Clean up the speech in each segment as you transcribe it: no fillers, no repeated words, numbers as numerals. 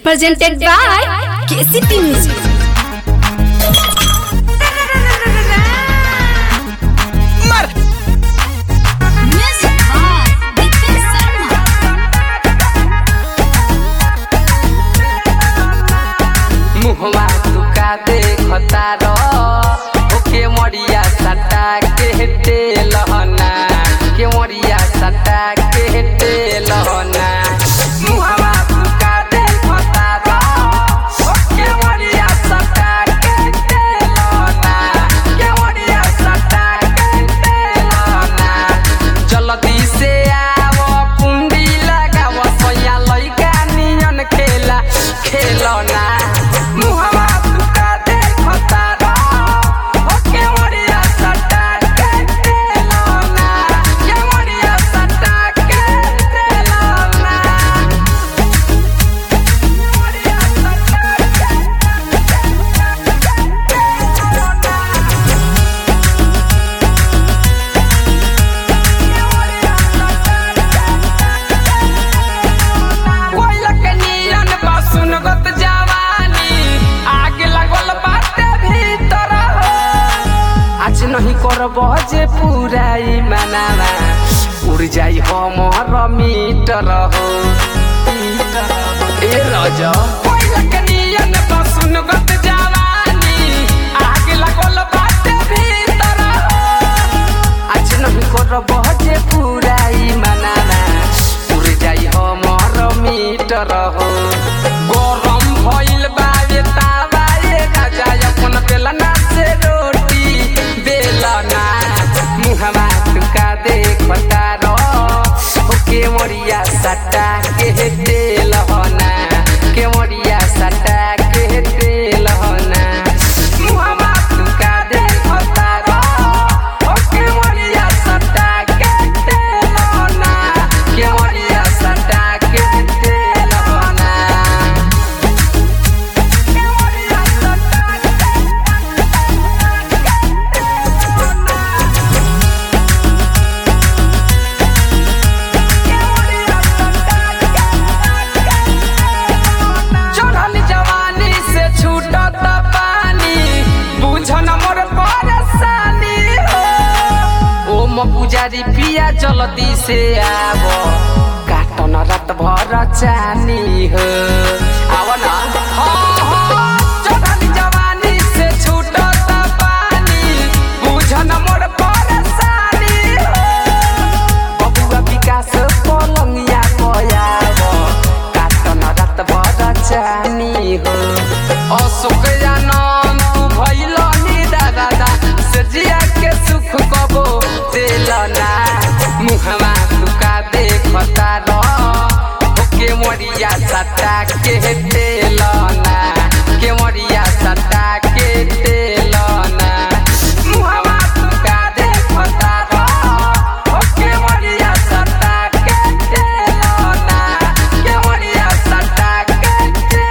presented by KCP Music. मुहवा तुका देखता रो ओके मरिया सटा के हेटे लहना के मरिया सटा के हेटे लहना मुहवा तुका देखता रो ओके मरिया सटा के हेटे लहना के मरिया सटा के हेटे लहना जल्दी से आओ कुंडी लगाव सोया लइका नियन खेला खेलना नहीं करब जे पूरा मनावा उड़ जाई हमर मीटर हो ए राजा नियन सुनगत जवानी आग लगल बाटे भीतर आज नहीं करब जे पूरा मनावा उड़ जाई हमर मीटर हो गरम भइल बावे तावा ए राजा अपन बेलना से मुहवा तुका देखता रो ओके मरिया सटा के हेटे लहना के मरिया सटा के हेटे लहना मुहवा तुका देखता रो ओके मरिया सटा के हेटे लहना के मरिया सटा के हेटे लहना के मरिया सटा पुजारी पिया जल्दी से आवो काटन रात भर चानी हो आव ना चढ़ली जवानी से छूटत पानी बुझन मोर परेशानी हो बबुआ विकास पलंगिया पयावो काटन रात भर चानी हो अशोक आनंद तू भइल नि दादा सजिया के सुख कबो देलना मुहवा तुका देखता रो ओके मरिया सटा के देलना के मरिया सटा के देलना मुहवा तुका देखता रो ओके मरिया सटा के देलना के मरिया सटा के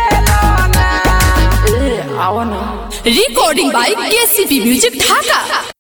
देलना ए आओ ना Recording by KCP Music Dhaka.